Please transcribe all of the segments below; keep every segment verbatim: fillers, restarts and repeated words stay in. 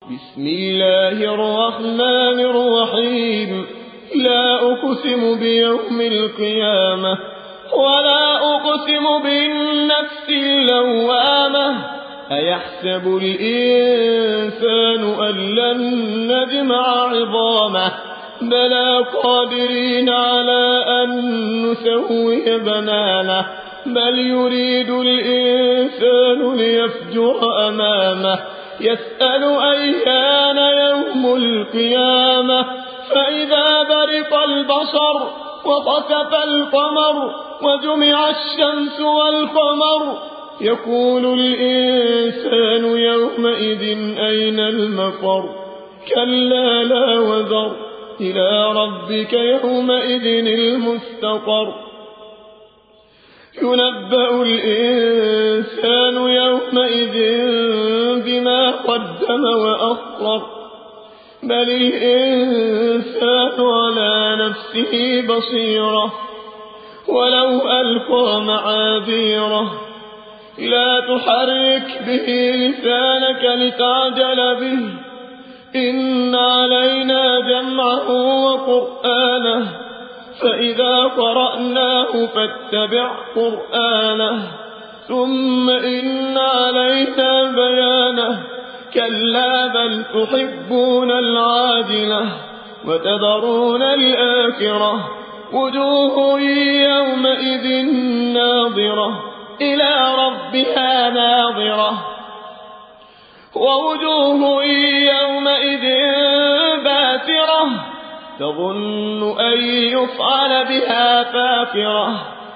بسم الله الرحمن الرحيم. لا أقسم بيوم القيامة ولا أقسم بالنفس اللوامة. أيحسب الإنسان أن لن نجمع عظامه بلى قادرين على أن نسوي بنانه بل يريد الإنسان ليفجر أمامه يسأل أيان يوم القيامة فإذا برق البصر وخسف القمر وجمع الشمس والقمر يقول الإنسان يومئذ أين المفر كلا لا وزر إلى ربك يومئذ المستقر ينبأ الإنسان يومئذ بما قدم وأخر بل الإنسان على نفسه بصيرة ولو ألقى معاذيره لا تحرك به لسانك لتعجل به إن علينا جمعه وقرآنه فإذا قرأناه فاتبع قرآنه ثم إن علينا بيانه كلا بل تحبون العاجلة وتذرون الآخرة وجوه يومئذ ناظرة إلى ربها ناظرة ووجوه يومئذ باسرة تظن أن يفعل بها فاقرة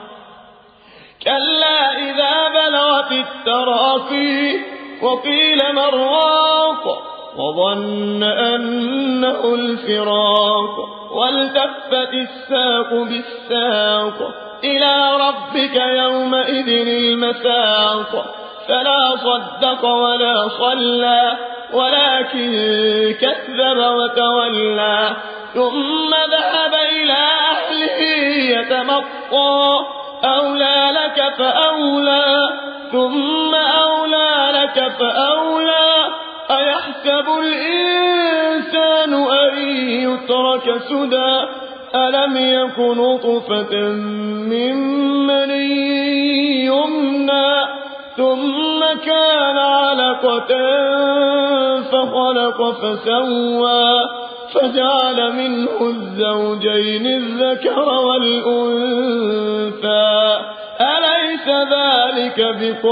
كلا إذا بلغت التراقي وقيل من راق وظن أنه الفراق والتفت الساق بالساق إلى ربك يومئذ المساق فلا صدق ولا صلى ولكن كذب وتولى ثم ذهب إلى أهله يتمطى أولى لك فأولى ثم أولى لك فأولى أيحسب الإنسان أن يترك سدى ألم يك نطفة من مني يمنى ثم كان علقة فخلق فسوى فجعل منه الزوجين الذكر والأنثى أليس ذلك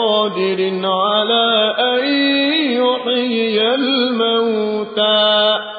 بقادر على أن يحيي الموتى